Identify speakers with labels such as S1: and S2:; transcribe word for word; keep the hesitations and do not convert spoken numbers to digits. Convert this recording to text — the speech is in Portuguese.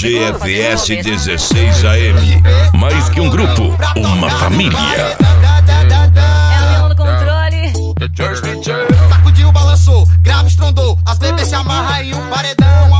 S1: G F S dezesseis A M. Mais que um grupo, uma família.
S2: É o Leão no controle.
S3: Sacudiu, balançou, grave, estrondou. As bebês se amarram em um paredão.